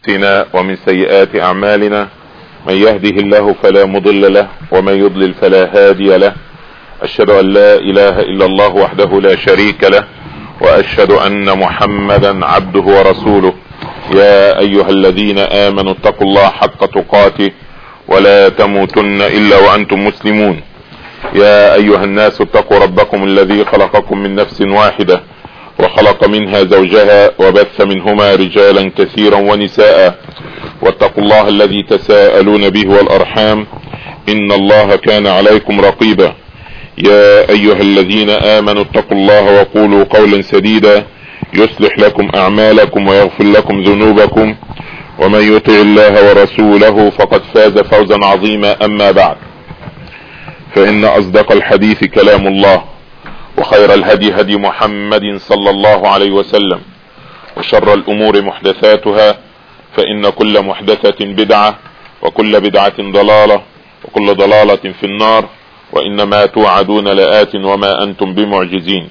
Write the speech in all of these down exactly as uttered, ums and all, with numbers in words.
أنفسنا ومن سيئات أعمالنا من يهده الله فلا مضل له ومن يضلل فلا هادي له. أشهد أن لا إله إلا الله وحده لا شريك له وأشهد أن محمدا عبده ورسوله. يا أيها الذين آمنوا اتقوا الله حق تقاته ولا تموتن إلا وأنتم مسلمون. يا أيها الناس اتقوا ربكم الذي خلقكم من نفس واحدة وخلق منها زوجها وبث منهما رجالا كثيرا ونساء واتقوا الله الذي تساءلون به والأرحام إن الله كان عليكم رقيبا. يا أيها الذين آمنوا اتقوا الله وقولوا قولا سديدا يصلح لكم أعمالكم ويغفر لكم ذنوبكم ومن يطع الله ورسوله فقد فاز فوزا عظيما. أما بعد، فإن أصدق الحديث كلام الله وخير الهدي هدي محمد صلى الله عليه وسلم وشر الأمور محدثاتها فإن كل محدثة بدعة وكل بدعة ضلالة وكل ضلالة في النار وإنما توعدون لآت وما أنتم بمعجزين.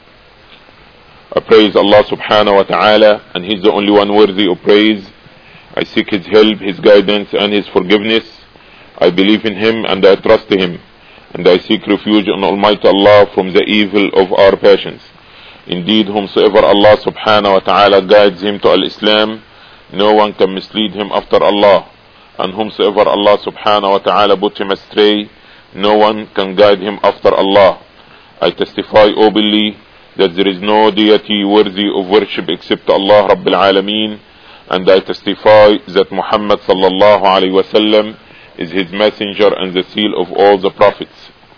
I praise Allah subhanahu wa ta'ala, and He's the only one worthy of praise. I seek His help, His guidance and His forgiveness. I believe in Him and I trust Him, and I seek refuge in Almighty Allah from the evil of our passions. Indeed, whomsoever Allah subhanahu wa ta'ala guides him to Al-Islam, no one can mislead him after Allah, and whomsoever Allah subhanahu wa ta'ala put him astray, no one can guide him after Allah. I testify openly that there is no deity worthy of worship except Allah Rabbil Alameen, and I testify that Muhammad sallallahu alayhi wa sallam is his messenger and the seal of all the prophets.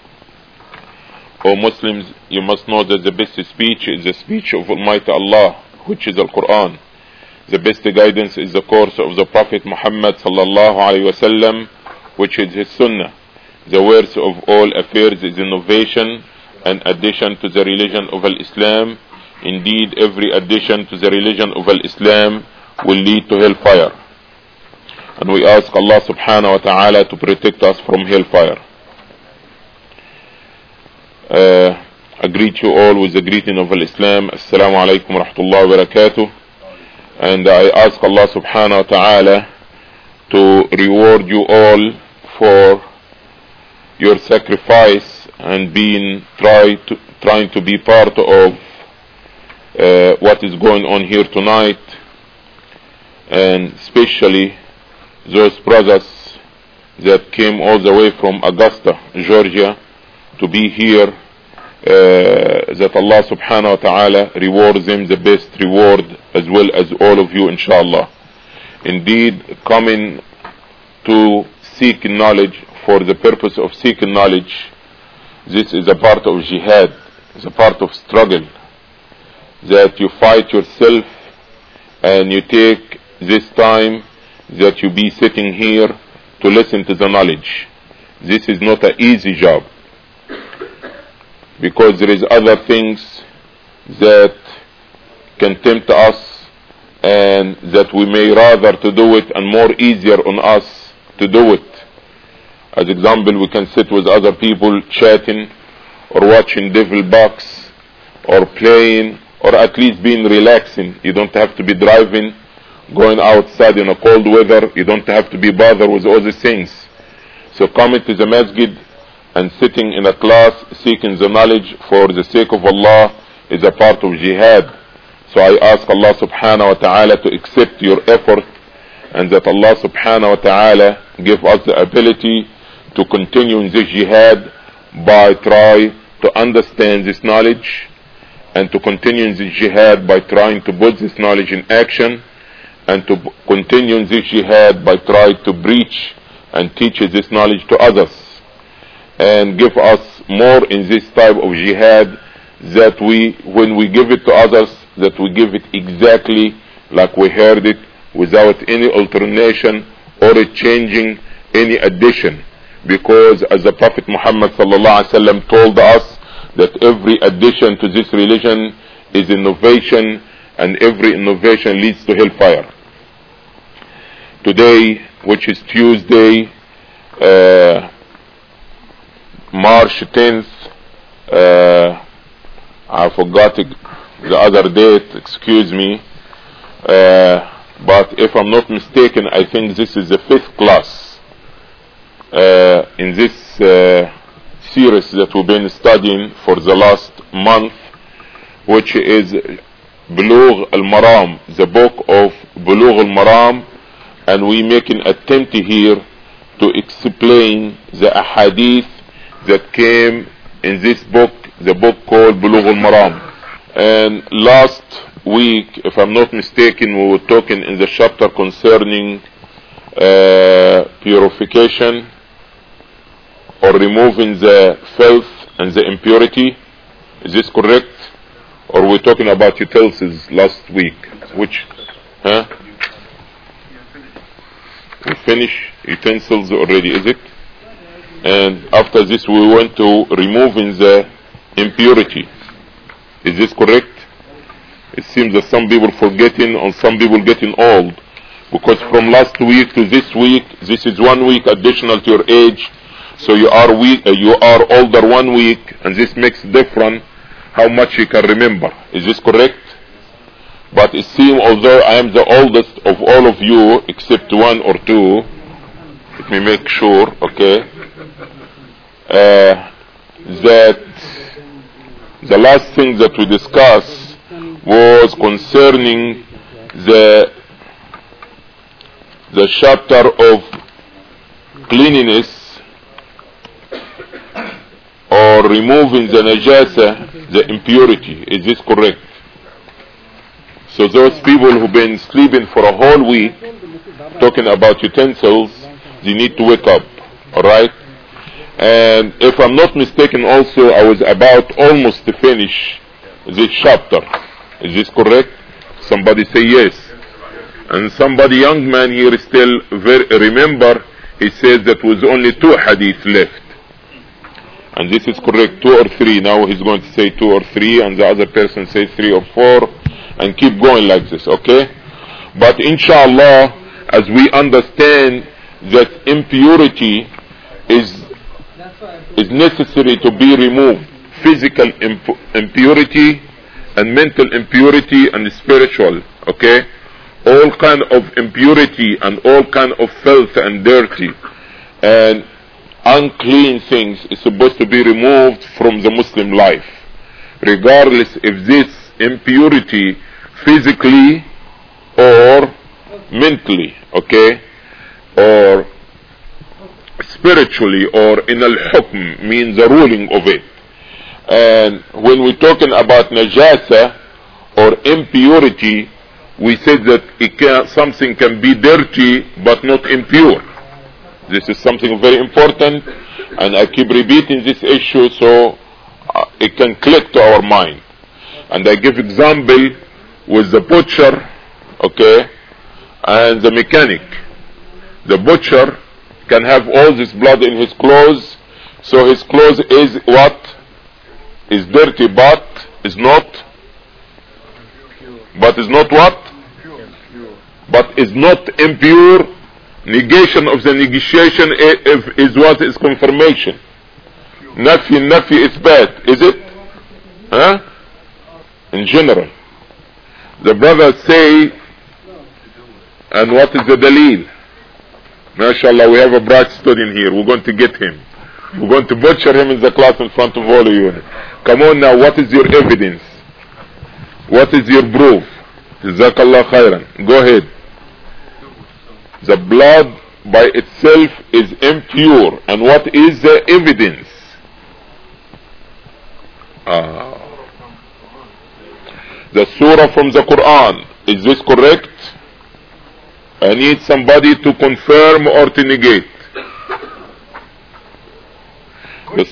O Muslims, you must know that the best speech is the speech of Almighty Allah, which is the Quran. The best guidance is the course of the Prophet Muhammad sallallahu alayhi wa sallam, which is his sunnah. The worst of all affairs is innovation and addition to the religion of Al-Islam. Indeed, every addition to the religion of Al-Islam will lead to hellfire. And we ask Allah subhanahu wa ta'ala to protect us from hellfire. Uh, I greet you all with the greeting of Al-Islam. Assalamu alaikum wa rahmatullahi wa barakatuh. And I ask Allah subhanahu wa ta'ala to reward you all for your sacrifice and being try to, trying to be part of uh, what is going on here tonight, and especially those brothers that came all the way from Augusta, Georgia, to be here. Uh, that Allah subhanahu wa ta'ala rewards them the best reward, as well as all of you, inshallah. Indeed, coming to seek knowledge for the purpose of seeking knowledge, this is a part of jihad, it's a part of struggle, that you fight yourself and you take this time that you be sitting here to listen to the knowledge. This is not an easy job, because there is other things that can tempt us and that we may rather to do it and more easier on us to do it. As example, we can sit with other people chatting or watching devil box or playing, or at least being relaxing. You don't have to be driving, going outside in a cold weather. You don't have to be bothered with all these things. So coming to the masjid and sitting in a class seeking the knowledge for the sake of Allah is a part of jihad. So I ask Allah subhanahu wa ta'ala to accept your effort, and that Allah subhanahu wa ta'ala give us the ability to continue in this jihad by trying to understand this knowledge, and to continue in this jihad by trying to put this knowledge in action, and to continue in this jihad by trying to preach and teach this knowledge to others, and give us more in this type of jihad, that we, when we give it to others, that we give it exactly like we heard it, without any alternation or changing any addition. Because as the Prophet Muhammad sallallahu alaihi wasallam told us, that every addition to this religion is innovation, and every innovation leads to hellfire. Today, which is Tuesday, uh, March tenth, uh, I forgot the other date, excuse me, uh, but if I'm not mistaken, I think this is the fifth class uh, in this uh, series that we've been studying for the last month, which is Bulugh al-Maram, the book of Bulugh al-Maram, and we make an attempt here to explain the ahadith that came in this book, the book called Bulugh al-Maram. And last week, if I'm not mistaken, we were talking in the chapter concerning uh, purification or removing the filth and the impurity. Is this correct? Or we're talking about utensils last week? Which, huh? We finished utensils already, is it? And after this we went to removing the impurity. Is this correct? It seems that some people forgetting and some people getting old, because from last week to this week, this is one week additional to your age, so you are weak, uh, you are older one week, and this makes difference how much you can remember. Is this correct? But it seems, although I am the oldest of all of you except one or two, let me make sure, okay, uh, that the last thing that we discussed was concerning the the chapter of cleanliness or removing the najasa, the impurity. Is this correct? So those people who've been sleeping for a whole week talking about utensils, they need to wake up. Alright? And if I'm not mistaken also, I was about almost to finish this chapter. Is this correct? Somebody say yes. And somebody, young man here, still very, remember, he says that was only two hadith left. And this is correct, two or three. Now he's going to say two or three, and the other person says three or four, and keep going like this, okay? But inshallah, as we understand that impurity is is necessary to be removed, physical imp- impurity and mental impurity and spiritual, okay? All kind of impurity and all kind of filth and dirty and unclean things is supposed to be removed from the Muslim life, regardless if this impurity physically or mentally, okay, or spiritually, or in al-hukm, means the ruling of it. And when we're talking about najasa or impurity, we said that it can, something can be dirty but not impure. This is something very important, and I keep repeating this issue so uh, it can click to our mind. And I give example with the butcher, okay, and the mechanic. The butcher can have all this blood in his clothes, so his clothes is what? Is dirty, but is not, but is not what? But is not impure. Negation of the negation is what is confirmation. Nafi, nafi is bad, is it? Huh? In general. The brothers say, and what is the dalil? MashaAllah, we have a bright student here. We're going to get him. We're going to butcher him in the class in front of all of you. Come on now, what is your evidence? What is your proof? Jazakallah khairan. Go ahead. The blood by itself is impure. And what is the evidence? Ah. The surah from the Quran. Is this correct? I need somebody to confirm or to negate. Yes.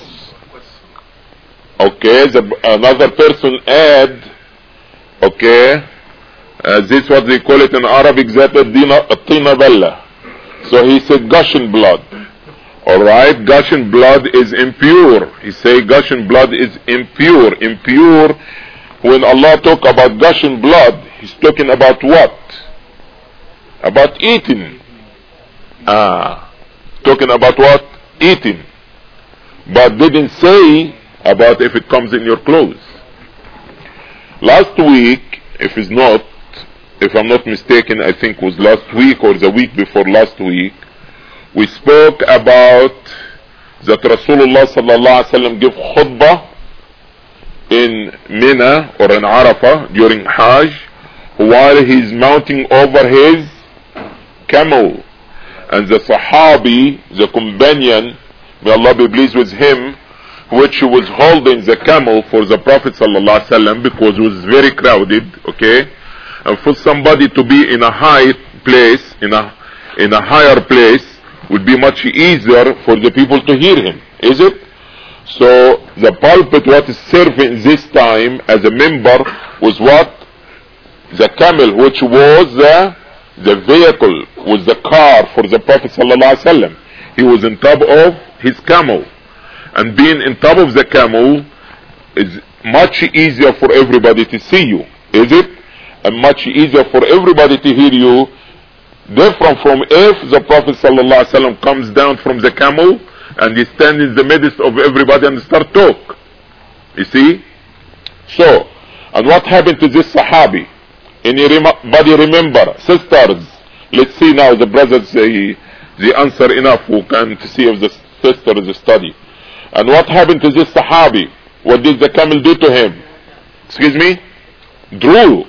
Okay, the, another person add, okay, uh, this is what they call it in Arabic, tina bella. So he said gushing blood. Alright, gushing blood is impure. He say gushing blood is impure. Impure, when Allah talk about gushing blood, he's talking about what? About eating. Ah, talking about what? Eating. But didn't say about if it comes in your clothes. Last week, if it's not, if I'm not mistaken, I think was last week or the week before last week, we spoke about that Rasulullah sallallahu alaihi wasallam give khutbah in Mina or in Arafah during Hajj while he's mounting over his camel, and the Sahabi, the companion, may Allah be pleased with him, which was holding the camel for the Prophet sallallahu alaihi wasallam, because it was very crowded, okay, and for somebody to be in a high place, in a in a higher place, would be much easier for the people to hear him, is it? So the pulpit, what is serving this time as a member, was what? The camel, which was the the vehicle, was the car for the Prophet sallallahu alaihi wasallam. He was on top of his camel, and being on top of the camel is much easier for everybody to see you, is it? And much easier for everybody to hear you, different from if the Prophet sallallahu alaihi wasallam comes down from the camel and he stands in the midst of everybody and start talk. You see? So, and what happened to this Sahabi? Anybody remember? Sisters, let's see now the brothers, they, they answer enough who can to see if the sisters study. And what happened to this Sahabi? What did the camel do to him? Excuse me? Drew.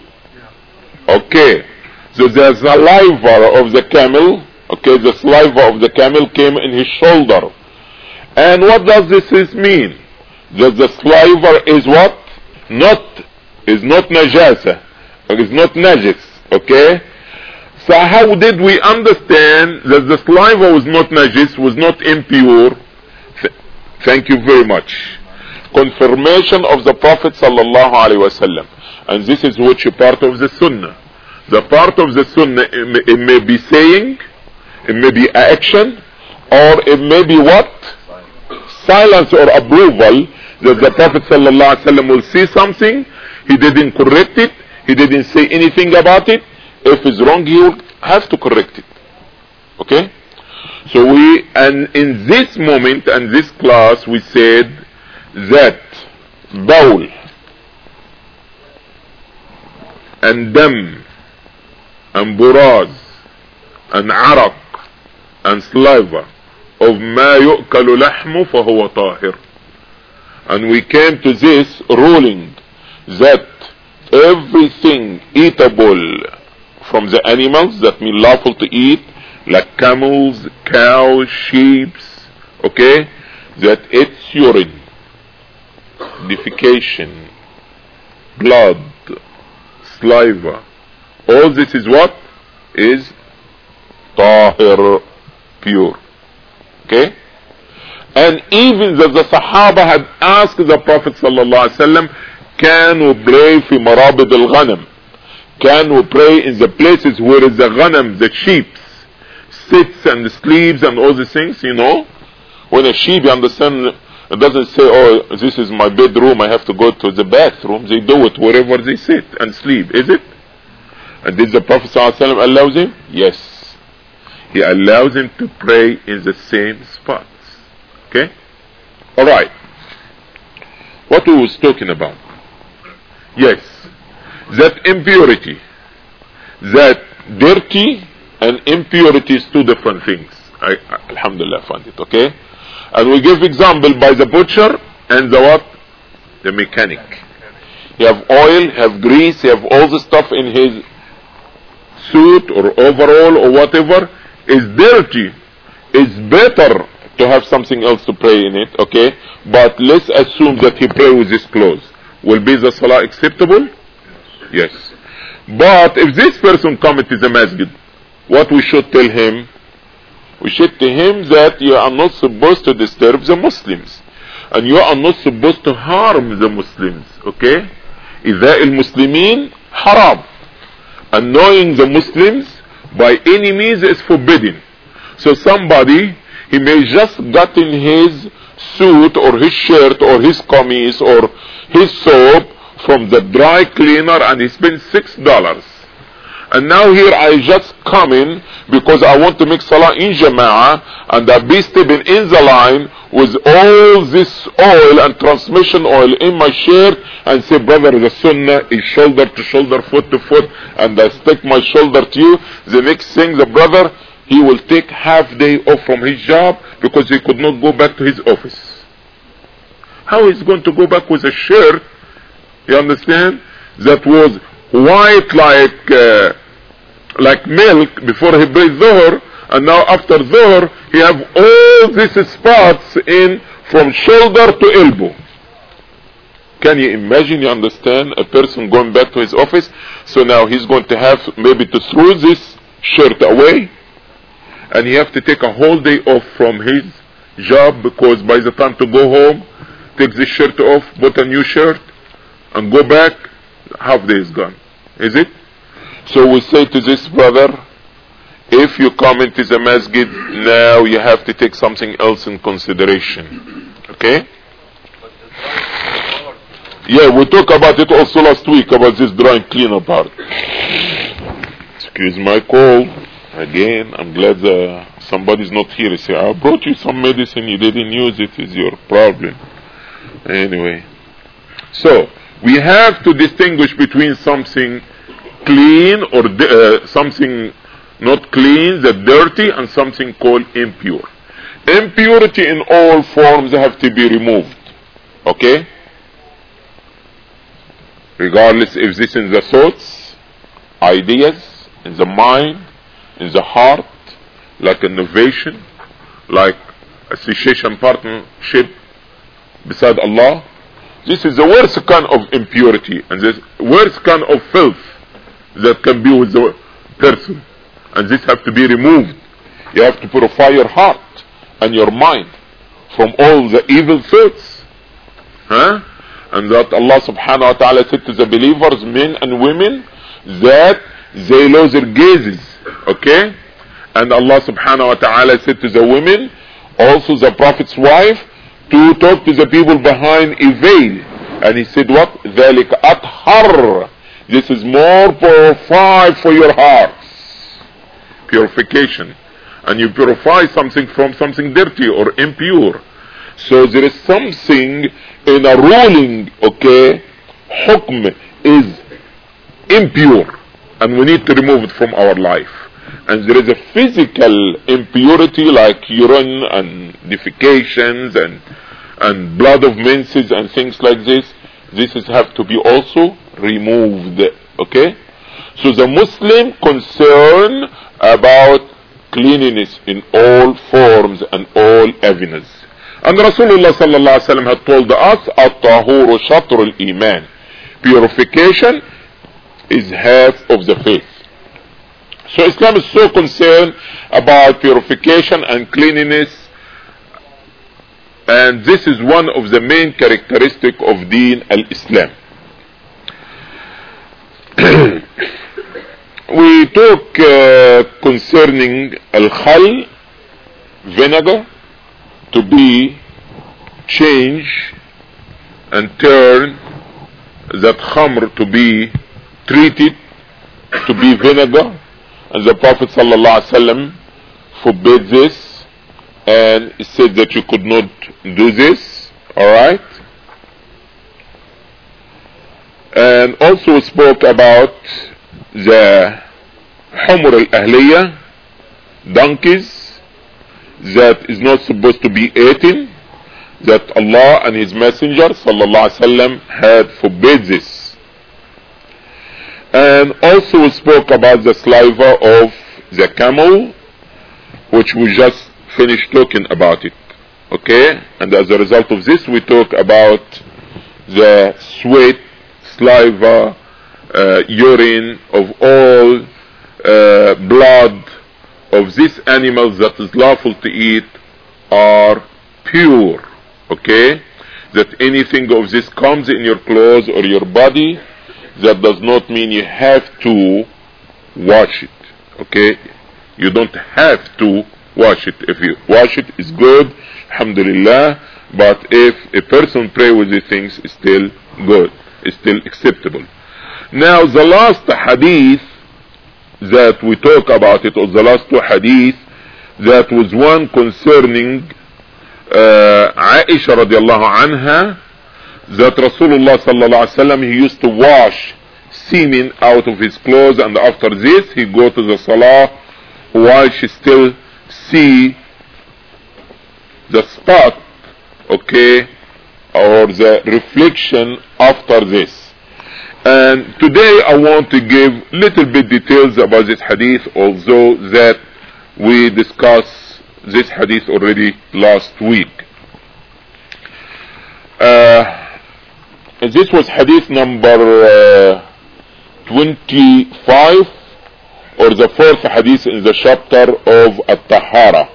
Okay. So the saliva of the camel, okay, the saliva of the camel came in his shoulder. And what does this mean? That the saliva is what? Not, is not najasa. Is not najis, okay? So how did we understand that the saliva was not najis, was not impure? Th- thank you very much. Confirmation of the Prophet sallallahu alaihi wasallam. And this is which part of the sunnah. The part of the sunnah, it may, it may be saying, it may be action, or it may be what? Silence or approval, that the Prophet sallallahu alaihi wasallam will see something, he didn't correct it, he didn't say anything about it. If it's wrong, he will have to correct it. Okay? So we, and in this moment and this class, we said that bawl and dam and buraz and araq and saliva of ma yu'kalu lahmu fahuwa tahir. And we came to this ruling that everything eatable from the animals that mean lawful to eat, like camels, cows, sheep, okay, that its urine, defecation, blood, saliva, all this is what? Is tahir, pure. Okay? And even that the Sahaba had asked the Prophet sallallahu alaihi wasallam, can we pray fi marabid al-ghanam? Can we pray in the places where the ghanam, the sheep, sits and sleeps and all these things, you know? When a sheep, you understand, it doesn't say, oh, this is my bedroom, I have to go to the bathroom. They do it wherever they sit and sleep, is it? And did the Prophet sallallahu alaihi wasallam allow them? Yes. He allows them to pray in the same spots. Okay? Alright. What we was talking about? Yes. That impurity. That dirty and impurity is two different things. I, I, Alhamdulillah, found it. Okay? And we give example by the butcher and the what? The mechanic. You have oil, you have grease, you have all the stuff in his suit or overall or whatever. Is dirty. It's better to have something else to pray in it, okay? But let's assume that he pray with his clothes. Will be the salah acceptable? Yes. But if this person come to the masjid, what we should tell him? We should tell him that you are not supposed to disturb the Muslims. And you are not supposed to harm the Muslims, okay? إِذَا الْمُسْلِمِينَ haram. Annoying the Muslims by any means is forbidden. So somebody, he may just gotten his suit or his shirt or his kameez or his soap from the dry cleaner and he spent six dollars. And now here I just come in because I want to make salah in jama'ah, and I be stepping in the line with all this oil and transmission oil in my shirt, and say, brother, the sunnah is shoulder to shoulder, foot to foot, and I stick my shoulder to you. The next thing, the brother, he will take half day off from his job because he could not go back to his office. How is he going to go back with a shirt, you understand, that was white like uh, like milk before he prayed Dhuhr, and now after Dhuhr he have all these spots in from shoulder to elbow? Can you imagine, you understand, a person going back to his office? So now he's going to have maybe to throw this shirt away, and he have to take a whole day off from his job, because by the time to go home, take this shirt off, put a new shirt, and go back, half day is gone. Is it? So we say to this brother, if you come into the masjid, now you have to take something else in consideration. Okay? Yeah, we talked about it also last week, about this dry cleaner part. Excuse my cold. Again, I'm glad uh, somebody's not here. Say, I brought you some medicine, you didn't use it, is your problem. Anyway. So, we have to distinguish between something clean or uh, something not clean, the dirty, and something called impure. Impurity in all forms have to be removed. Okay? Regardless if this in the thoughts, ideas, in the mind, in the heart, like innovation, like association partnership beside Allah. This is the worst kind of impurity, and the worst kind of filth that can be with the person, and this have to be removed. You have to purify your heart and your mind from all the evil thoughts, huh? And that Allah subhanahu wa ta'ala said to the believers, men and women, that they lose their gazes. Okay? And Allah subhanahu wa ta'ala said to the women, also the Prophet's wife, to talk to the people behind a veil. And he said what? ذَلِكَ أَطْهَرُ. This is more purified for your hearts. Purification. And you purify something from something dirty or impure. So there is something in a ruling, okay, hukm is impure, and we need to remove it from our life. And there is a physical impurity like urine and defecations and and blood of menses and things like this. This is have to be also removed. Okay? So the Muslim concern about cleanliness in all forms and all avenues. And Rasulullah sallallahu alaihi wasallam had told us, at-tahuru shatr al-iman. Purification is half of the faith. So Islam is so concerned about purification and cleanliness, and this is one of the main characteristics of Deen al-Islam. We talk uh, concerning al-khal, vinegar, to be changed and turn that khamr to be treated to be vinegar, and the Prophet sallallahu alaihi wasallam forbade this, and he said that you could not do this. All right. And also spoke about the humur al-ahliyah, donkeys, that is not supposed to be eaten, that Allah and His Messenger sallallahu alaihi wasallam had forbade this. And also we spoke about the saliva of the camel, which we just finished talking about it. Okay? And as a result of this, we talk about the sweat, saliva, uh, urine of all uh, blood of these animals that is lawful to eat are pure. Okay? That anything of this comes in your clothes or your body, that does not mean you have to wash it. Okay? You don't have to wash it. If you wash it, it's good, alhamdulillah. But if a person pray with these things, it's still good, it's still acceptable. Now the last hadith that we talk about it, or the last two hadith, that was one concerning uh, Aisha radiallahu anha, that Rasulullah sallallahu alaihi wasallam, he used to wash semen out of his clothes, and after this he go to the salah while she still see the spot, okay, or the reflection after this. And today I want to give little bit details about this hadith, although that we discussed this hadith already last week. Uh, this was hadith number uh, twenty-five, or the fourth hadith in the chapter of At-Tahara,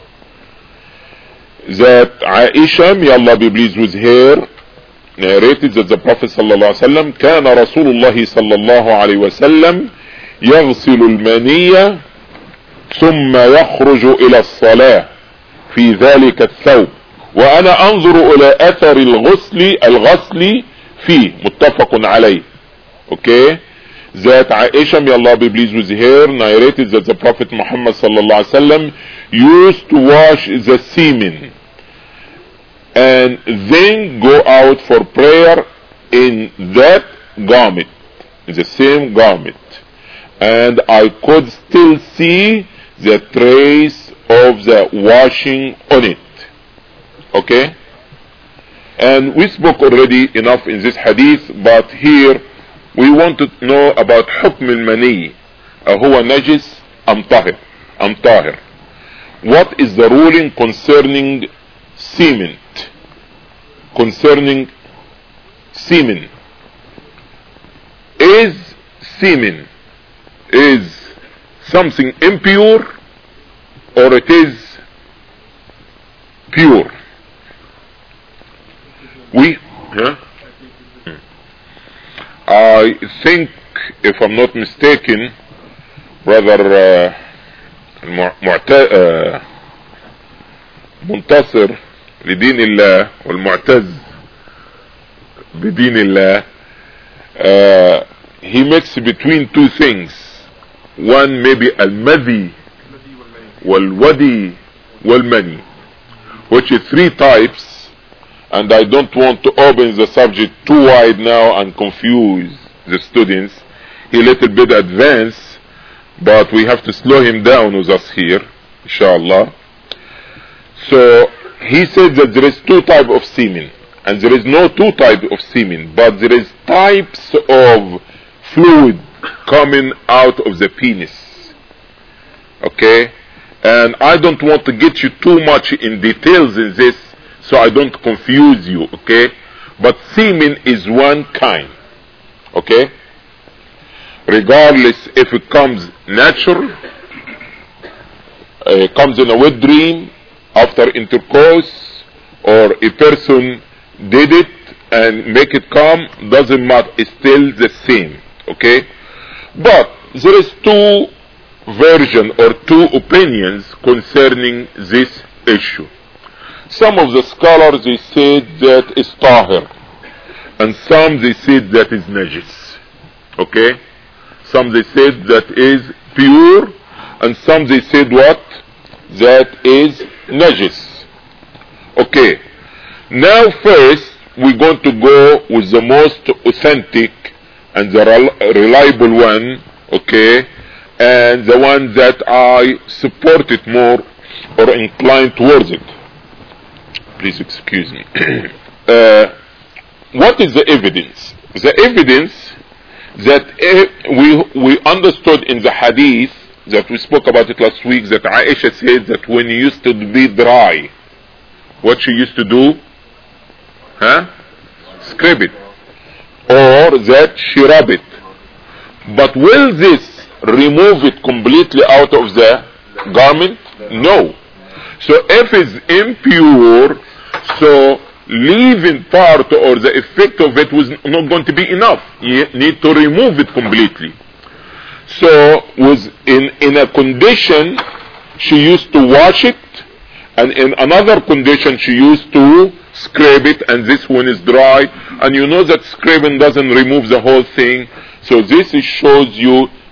that Aisha, may Allah be pleased with her, narrated that the Prophet sallallahu alaihi wasallam, كان رسول الله صلى الله عليه وسلم يغسل المنية ثم يخرج إلى الصلاة في ذلك الثوب وأنا أنظر إلى أثر الغسل الغسل فيه متفق عليه. Okay, that Aisha, may Allah be pleased with her, narrated that the Prophet Muhammad sallallahu alaihi wasallam used to wash the semen and then go out for prayer in that garment, the same garment, and I could still see the trace of the washing on it. Okay, and we spoke already enough in this hadith, but here we want to know about حكم المني, هو نجس أم طاهر أم طاهر. What is the ruling concerning semen? Concerning semen, is semen is something impure or it is pure? We, huh? I think, if I'm not mistaken, brother uh, منتصر لدين الله والمعتز بدين الله, uh, he makes between two things. One maybe al-madhi wal-wadi wal-mani, which is three types, and I don't want to open the subject too wide now and confuse the students. He a little bit advanced, but we have to slow him down with us here, inshallah. So he said that there is two types of semen, and there is no two types of semen, but there is types of fluid coming out of the penis. Okay, and I don't want to get you too much in details in this, so I don't confuse you. Okay, but semen is one kind. Okay, regardless if it comes natural, uh, comes in a wet dream after intercourse, or a person did it and make it come, doesn't matter, it's still the same. Okay, but there is two version or two opinions concerning this issue. Some of the scholars, they said that is tahir, and some they said that is najis. Okay, some they said that is pure, and some they said what? That is najis. Okay, now first we're going to go with the most authentic and the rel- reliable one, okay, and the one that I support it more or inclined towards it. Please excuse me. uh, what is the evidence? The evidence that we we understood in the hadith that we spoke about it last week, that Aisha said that when he used to be dry, what she used to do, huh? Scrape it, or that she rub it. But will this remove it completely out of the garment? No. So if it's impure, so leaving part or the effect of it was not going to be enough. You need to remove it completely. So was in in a condition she used to wash it, and in another condition she used to scrape it, and this one is dry, and you know that scraping doesn't remove the whole thing. So this is shows you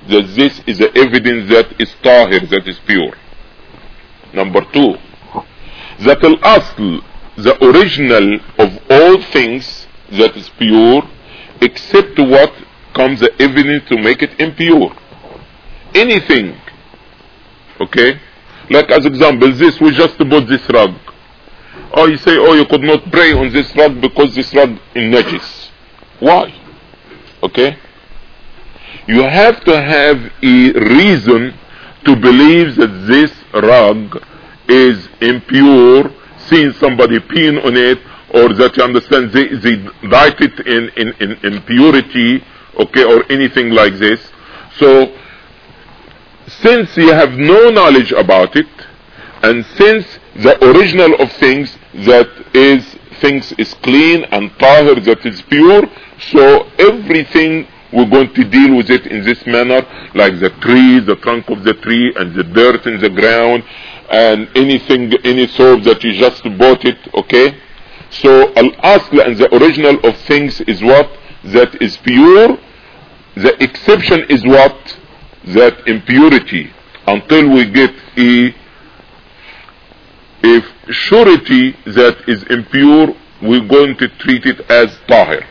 that this is the evidence that is tahir, that is pure. Number two, that al-asl, the original of all things that is pure, except what comes the evidence to make it impure. Anything, okay? Like as example, this, we just bought this rug. Or you say, oh, you could not pray on this rug because this rug is najis. Why? Okay? You have to have a reason to believe that this rug is impure, seeing somebody peeing on it, or that you understand they, they dyed it in, in, in impurity, okay, or anything like this. So, since you have no knowledge about it, and since the original of things that is things is clean and tahir, that is pure, so everything we're going to deal with it in this manner, like the tree, the trunk of the tree, and the dirt in the ground, and anything, any soap that you just bought it, okay? So al-asl and the original of things is what? That is pure. The exception is what? That impurity. Until we get a if surety that is impure, we're going to treat it as tahir.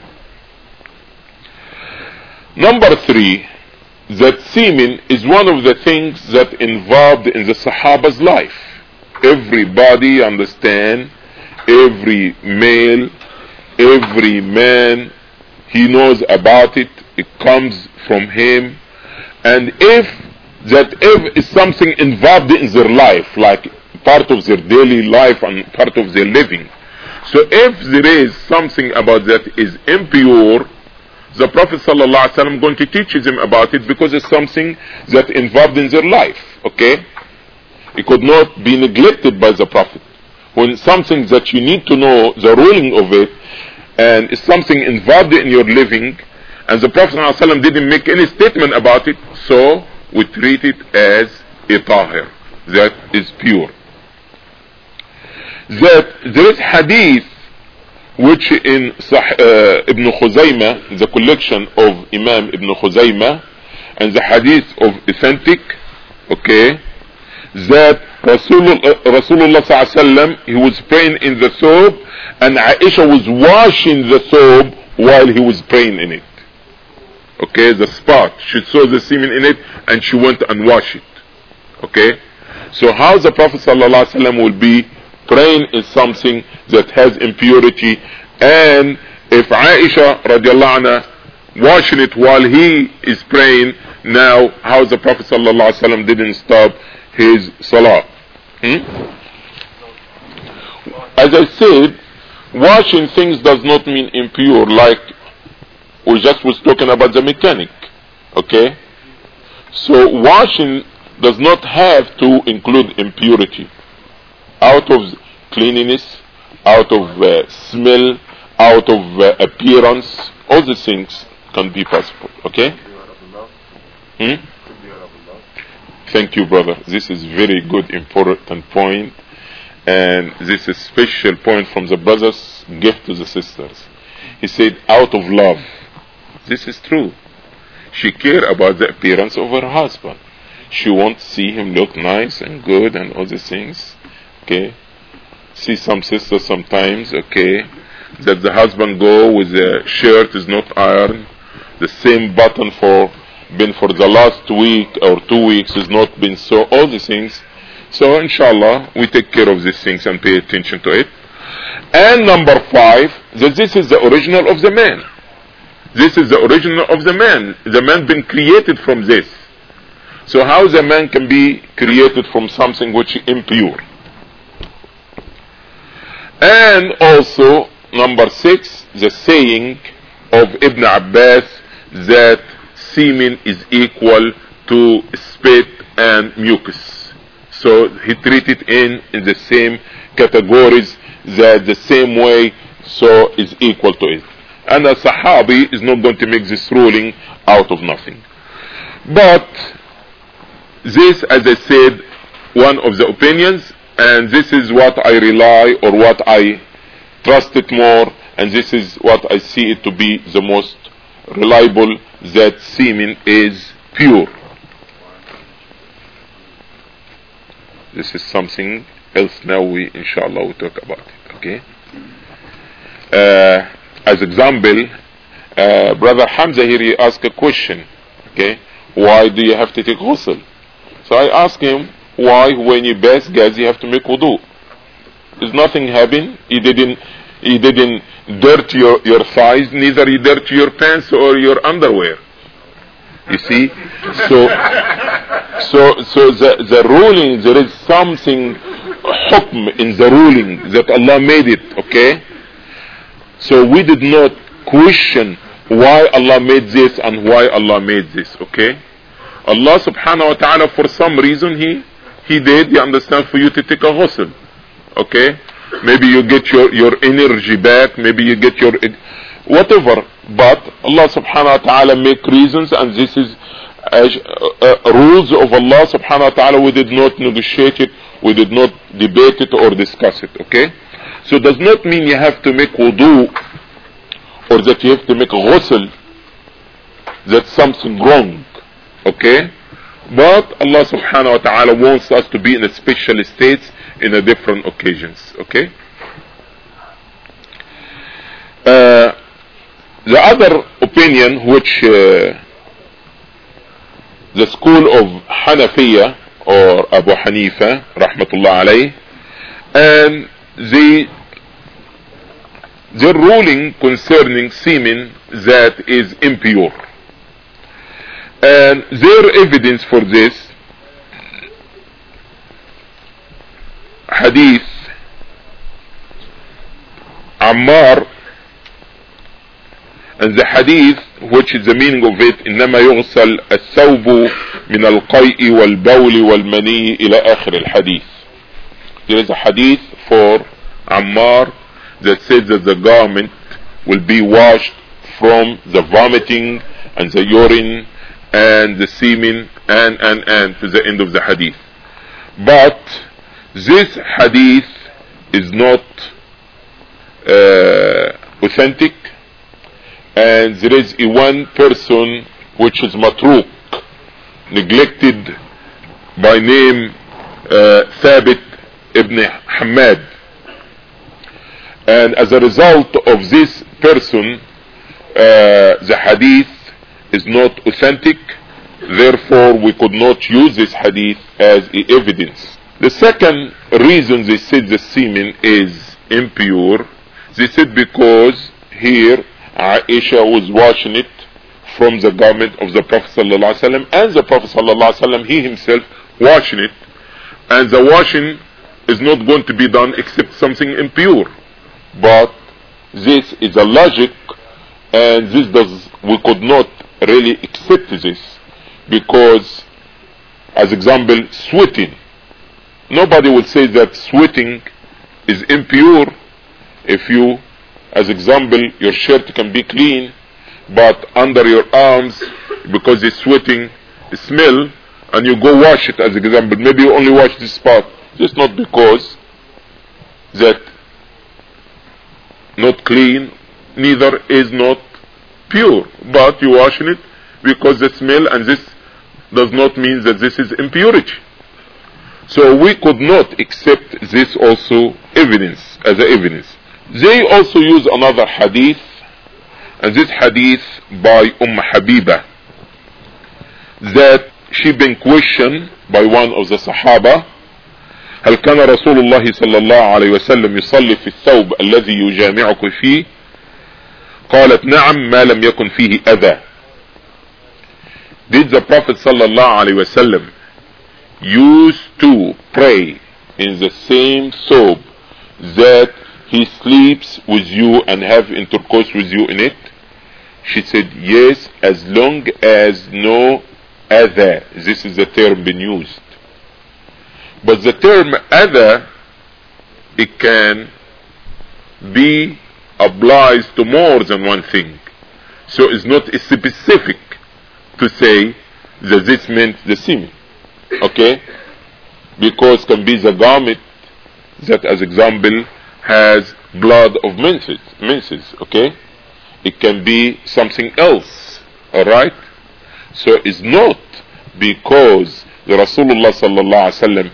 Number three, that semen is one of the things that involved in the Sahaba's life. Everybody understand, every male, every man, he knows about it, it comes from him. And if that if is something involved in their life, like part of their daily life and part of their living, so if there is something about that is impure, the Prophet sallallahu alaihi wasallam going to teach them about it, because it's something that involved in their life, okay? It could not be neglected by the Prophet. When something that you need to know the ruling of it, and it's something involved in your living, and the Prophet sallallahu alaihi wasallam didn't make any statement about it, so we treat it as a tahir, that is pure. That there is hadith which in uh, Ibn Khuzaymah, the collection of Imam Ibn Khuzaymah, and the hadith of authentic, okay, that Rasulullah, Rasulullah sallallahu alaihi wasallam, he was praying in the thobe, and Aisha was washing the thobe while he was praying in it. Okay, the spot, she saw the semen in it, and she went and washed it. Okay, so how the Prophet sallallahu alaihi wasallam will be praying is something that has impurity, and if Aisha radiallahu anha washing it while he is praying, now how the Prophet sallallahu alaihi wasallam didn't stop his salah? Hmm? As I said, washing things does not mean impure, like we just was talking about the mechanic, okay? So washing does not have to include impurity. Out of cleanliness, out of uh, smell, out of uh, appearance, all these things can be possible, okay? Hmm? Thank you, brother. This is very good, important point, and this is special point from the brothers gift to the sisters. He said, out of love. This is true. She cared about the appearance of her husband. She wants to see him look nice and good and all these things. Okay. See some sisters sometimes, okay, that the husband go with the shirt is not ironed, the same button for been for the last week or two weeks has not been so, all these things. So inshallah we take care of these things and pay attention to it. And number five, that this is the original of the man. This is the original of the man. The man been created from this. So how the man can be created from something which is impure? And also number six, the saying of Ibn Abbas that semen is equal to spit and mucus. So he treated in in the same categories, that the same way, so is equal to it. And a Sahabi is not going to make this ruling out of nothing. But this, as I said, one of the opinions, and this is what I rely or what I trust it more, and this is what I see it to be the most reliable, that semen is pure. This is something else. Now we, inshallah, we talk about it. Okay. Uh, as example, uh, Brother Hamza here, he asked a question. Okay. Why do you have to take ghusl? So I asked him, why when you bath gas you have to make wudu? There's nothing happened. He didn't, he didn't dirt your, your thighs, neither he dirt your pants or your underwear. You see? So, so, so the, the ruling, there is something, hukm in the ruling that Allah made it, okay? So we did not question why Allah made this and why Allah made this, okay? Allah subhanahu wa ta'ala, for some reason, He, He did, you understand, for you to take a ghusl, okay? Maybe you get your, your energy back, maybe you get your, whatever, but Allah subhanahu wa ta'ala make reasons, and this is uh, uh, rules of Allah subhanahu wa ta'ala. We did not negotiate it, we did not debate it or discuss it, okay? So it does not mean you have to make wudu or that you have to make ghusl. That's something wrong, okay? But Allah subhanahu wa ta'ala wants us to be in a special states in a different occasions, okay? Uh, the other opinion which uh, the school of Hanafiya or Abu Hanifa rahmatullah alayh, and the the ruling concerning semen that is impure, and their evidence for this hadith Ammar, and the hadith which is the meaning of it, إنما يغسل الثوب من القيء والبول والمني إلى آخر الحديث. There is a hadith for Ammar that says that the garment will be washed from the vomiting and the urine and the semen and and and to the end of the hadith. But this hadith is not uh, authentic, and there is a one person which is matruk, neglected, by name uh, Thabit ibn Hamad, and as a result of this person uh, the hadith is not authentic. Therefore we could not use this hadith as evidence. The second reason they said the semen is impure, they said because here Aisha was washing it from the garment of the Prophet sallallahu alaihi wasallam, and the Prophet sallallahu alaihi wasallam, he himself washing it, and the washing is not going to be done except something impure. But this is a logic, and this does, we could not really accept this, because as example, sweating, nobody will say that sweating is impure. If you, as example, your shirt can be clean, but under your arms, because it's sweating, it smell, and you go wash it, as example, maybe you only wash this part. It's not because that not clean, neither is not pure, but you washing it because the smell, and this does not mean that this is impurity. So we could not accept this also evidence as a evidence. They also use another hadith, and this hadith by Umm Habiba, that she been questioned by one of the Sahaba, هل كان رسول الله صلى الله عليه وسلم يصلي في الثوب الذي يجامعك فيه؟ قالت نعم ما لم يكن فيه أذى. Did the Prophet صلى الله عليه وسلم used to pray in the same thobe that he sleeps with you and have intercourse with you in it? She said yes, as long as no other. This is the term being used. But the term other, it can be applies to more than one thing. So it's not specific to say that this meant the semen. Okay? Because it can be the garment that, as example, has blood of menses, menses, okay? It can be something else, alright? So it's not because the Rasulullah sallallahu alaihi wasallam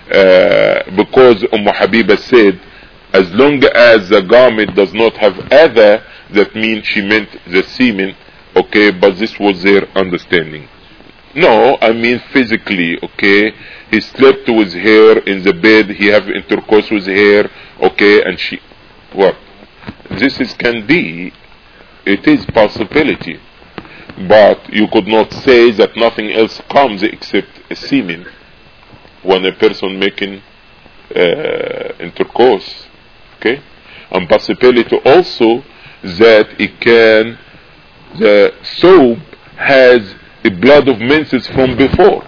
uh, because Umm Habiba said, as long as the garment does not have other, that means she meant the semen, okay, but this was their understanding. No, I mean physically, okay, he slept with her in the bed, he have intercourse with her, okay, and she, what? This is can be, it is possibility, but you could not say that nothing else comes except a semen when a person making uh, intercourse, okay, and possibility also that it can, the soap has a blood of menses from before.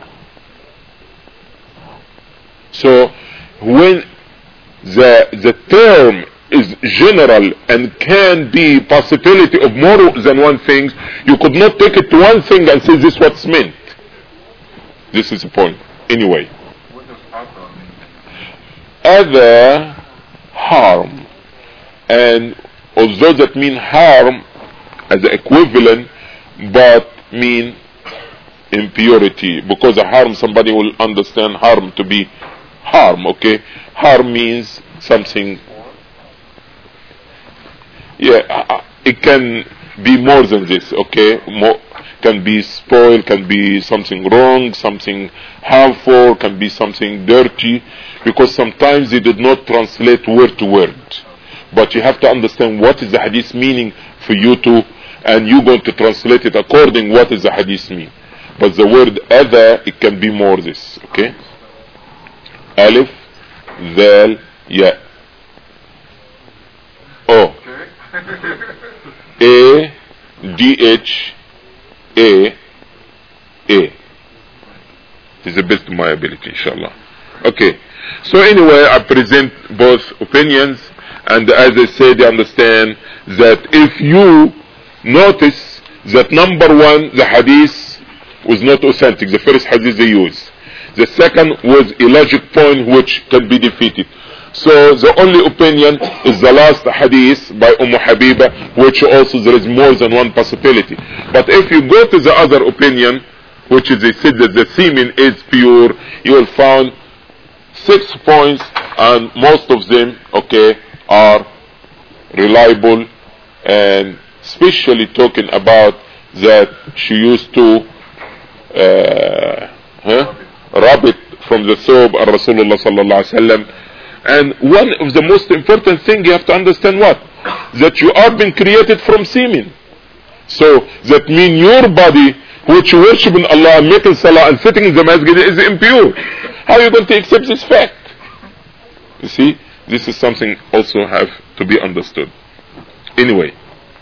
So when the the term is general and can be possibility of more than one thing, you could not take it to one thing and say this what's meant. This is the point. Anyway. What does other mean? Other, harm. And although that mean harm as the equivalent, but mean impurity, because a harm, somebody will understand harm to be harm, okay? Harm means something, yeah, it can be more than this, okay? More, can be spoiled, can be something wrong, something harmful, can be something dirty, because sometimes they did not translate word to word. But you have to understand what is the hadith meaning for you to, and you're going to translate it according what is the hadith mean. But the word other, it can be more this, okay? Alif, Zal, Ya. O. A, D, H, A, A. Is the best of my ability, inshallah. Okay. So anyway, I present both opinions, and as I said, you understand that if you notice that number one, the hadith was not authentic, the first hadith they used. The second was a logic point which can be defeated. So the only opinion is the last hadith by Umm Habiba, which also there is more than one possibility. But if you go to the other opinion, which is they said that the semen is pure, you will find six points, and most of them, okay, are reliable, and especially talking about that she used to uh, huh, rub it from the thobe of Rasulullah sallallahu alaihi wasallam. And one of the most important thing you have to understand what? That you are being created from semen. So that means your body, which you worship in Allah and making salah and sitting in the masjid, is impure. How are you going to accept this fact? You see, this is something also have to be understood. Anyway,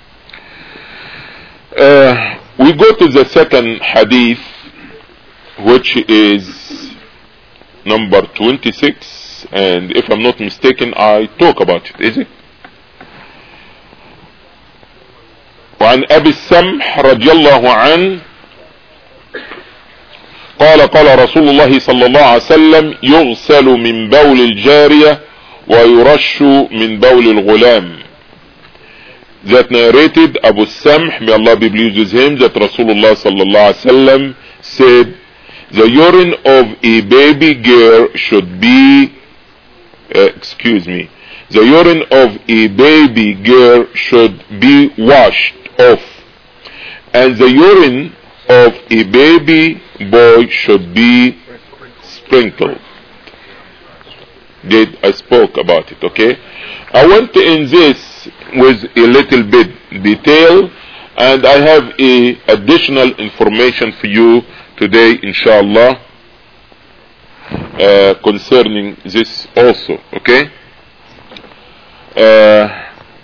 uh, we go to the second hadith, which is number twenty-six, and if I'm not mistaken, I talk about it, is it? وعن أبي السمح رضي الله عنه قال قال رسول الله صلى الله عليه وسلم يغسل من بول الجارية ويرش من بول الغلام. That narrated Abu Samh, may Allah be pleased with him, that Rasulullah sallallahu alaihi wasallam said, the urine of a baby girl should be, uh, excuse me, the urine of a baby girl should be washed off, and the urine of a baby boy should be sprinkled. Did I spoke about it, okay? I went in this with a little bit detail, and I have a additional information for you today, inshallah, uh, concerning this also, okay? Uh,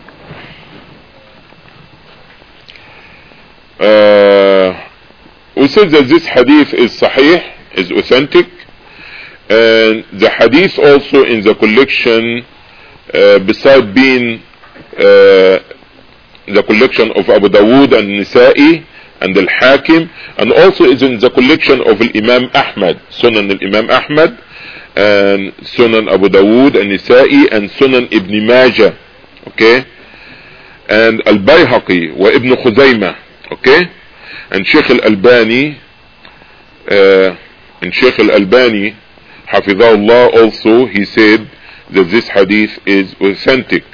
uh, we said that this hadith is sahih, is authentic, and the hadith also in the collection, uh, beside being uh, the collection of Abu Dawood and Nisa'i and Al-Hakim, and also is in the collection of Imam Ahmad, Sunan al-Imam Ahmad, and Sunan Abu Dawood and Nisa'i, and Sunan Ibn Majah, okay, and Al-Bayhaqi wa Ibn Khuzaymah, okay, and Sheikh Al-Albani, uh, and Sheikh Al-Albani Hafidhahullah, also he said that this hadith is authentic.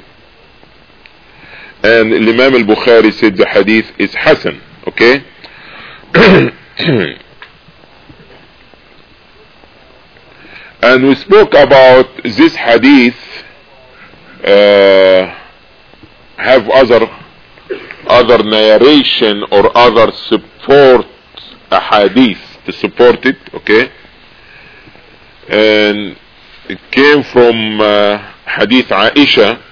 And Imam al-Bukhari said the hadith is Hasan. Okay? And we spoke about this hadith uh, have other other narration or other support a hadith to support it. Okay? And it came from uh, hadith Aisha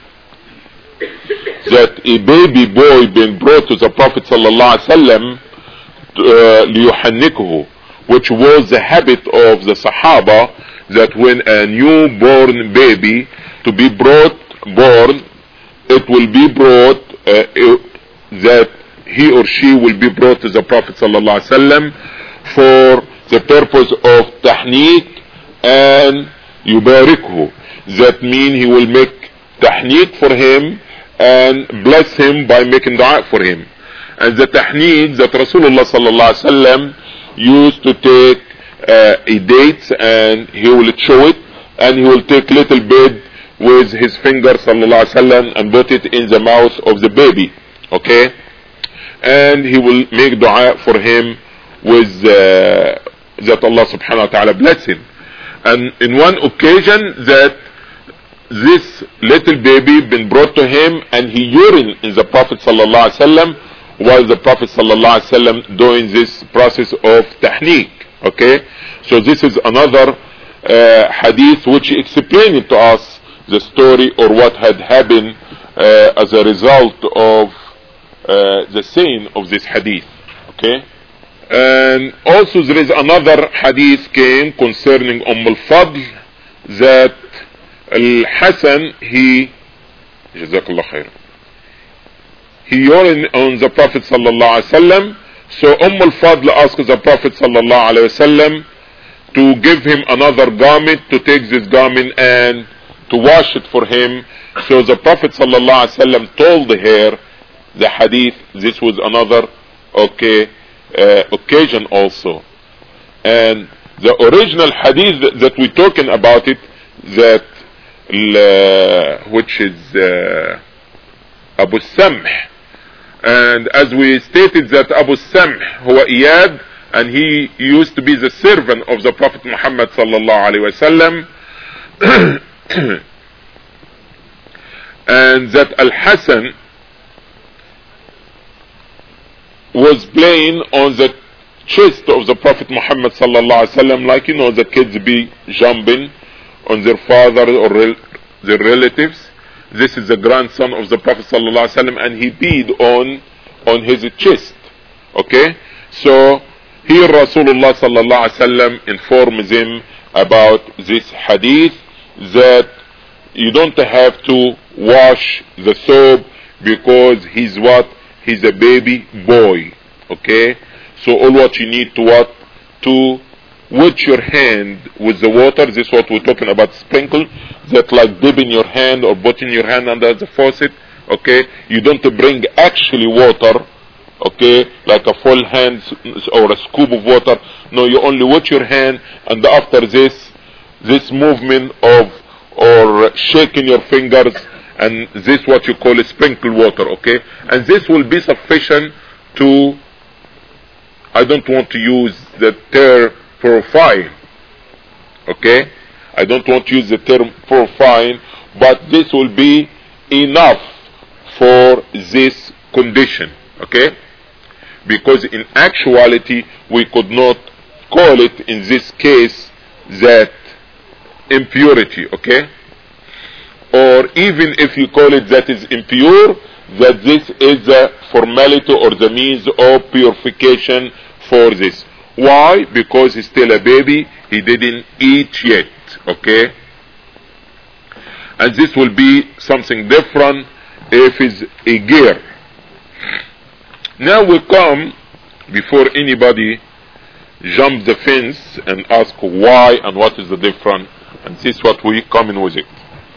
that a baby boy been brought to the Prophet sallallahu alaihi wasallam liyuhannikuhu, which was the habit of the Sahaba, that when a newborn baby to be brought born, it will be brought uh, that he or she will be brought to the Prophet sallallahu alaihi wasallam for the purpose of tahniq and yubarikuhu. That means he will make tahniq for him and bless him by making dua for him. And the tahniq that Rasulullah sallallahu alaihi wasallam used to take uh, a date, and he will chew it, and he will take little bit with his finger sallallahu alaihi wasallam and put it in the mouth of the baby. Okay? And he will make dua for him with uh, that Allah subhanahu wa ta'ala bless him. And in one occasion that this little baby been brought to him, and he urinated in the Prophet sallallahu alaihi wasallam while the Prophet sallallahu alaihi wasallam doing this process of tahniq. Okay, so this is another uh, hadith which explained to us the story or what had happened uh, as a result of uh, the saying of this hadith. Okay, and also there is another hadith came concerning Umm al-Fadl that Al-Hasan, he Jazakallah khair, he urinated on the Prophet sallallahu alaihi wasallam. So Umm al-Fadl asked the Prophet sallallahu alaihi wasallam to give him another garment, to take this garment and to wash it for him. So the Prophet sallallahu alaihi wasallam told her the hadith. This was another okay uh, occasion also. And the original hadith that we're talking about it, that uh, which is uh, Abu Samh. And as we stated that Abu Samh huwa Iyad, and he used to be the servant of the Prophet Muhammad sallallahu alaihi wasallam, and that Al-Hasan was playing on the chest of the Prophet Muhammad sallallahu alaihi wasallam, like you know the kids be jumping on their father or rel- their relatives. This is the grandson of the Prophet sallallahu alaihi wasallam, and he peed on on his chest. Okay, so here Rasulullah sallallahu alaihi wasallam informs him about this hadith, that you don't have to wash the soap because he's what? He's a baby boy. Okay, so all what you need to what? To wet your hand with the water. This is what we're talking about, sprinkle, that like dipping your hand or putting your hand under the faucet. Okay, you don't bring actually water, okay, like a full hand or a scoop of water. No, you only wet your hand, and after this this movement of or shaking your fingers, and this what you call a sprinkle water. Okay, and this will be sufficient to, I don't want to use the term purifying, okay, I don't want to use the term purifying, but this will be enough for this condition. Okay, because in actuality we could not call it in this case that impurity. Okay, or even if you call it that is impure, that this is the formality or the means of purification for this. Why? Because he's still a baby, he didn't eat yet. Okay, and this will be something different if it's a gear. Now we come, before anybody jump the fence and ask why and what is the difference, and this is what we come in with it.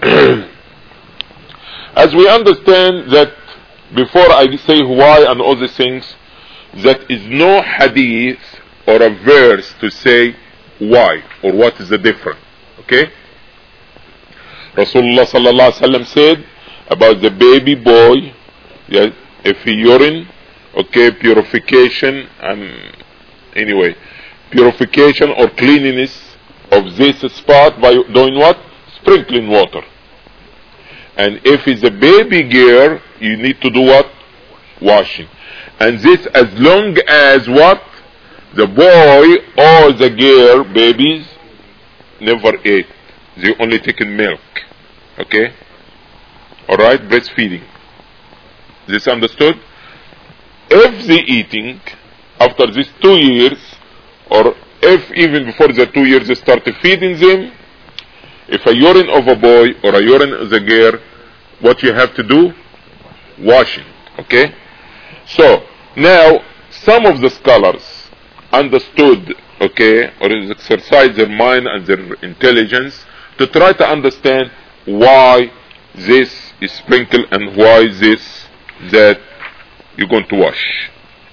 As we understand that, before I say why and all these things, that is no hadith or a verse to say why or what is the difference. Okay. Rasulullah sallallahu alaihi wasallam said about the baby boy, yeah, if he urine, okay, purification and anyway, purification or cleanliness of this spot by doing what? Sprinkling water. And if it's a baby girl, you need to do what? Washing. And this as long as what? The boy or the girl, babies, never ate. They only taken milk. Okay? Alright? Breastfeeding. This understood? If they eating after these two years, or if even before the two years they started feeding them, if a urine of a boy or a urine of a girl, what you have to do? Washing. Okay? So, now, some of the scholars understood, okay, or exercised their mind and their intelligence to try to understand why this is sprinkled and why this, that you're going to wash.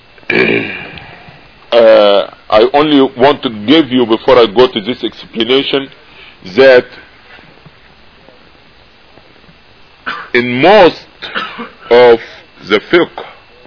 uh, I only want to give you, before I go to this explanation, that in most of the fiqh,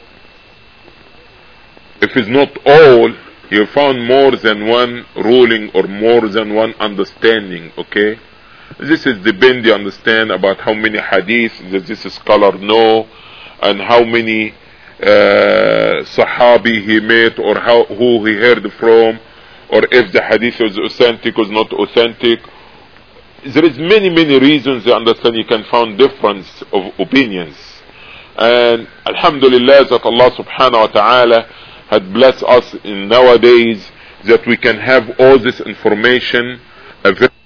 if it's not all, you found more than one ruling or more than one understanding, okay? This is depend, you understand, about how many hadith that this scholar know, and how many uh, sahabi he met, or how who he heard from, or if the hadith is authentic or not authentic. There is many, many reasons, you understand, you can find difference of opinions. And alhamdulillah that Allah subhanahu wa ta'ala had blessed us in nowadays that we can have all this information available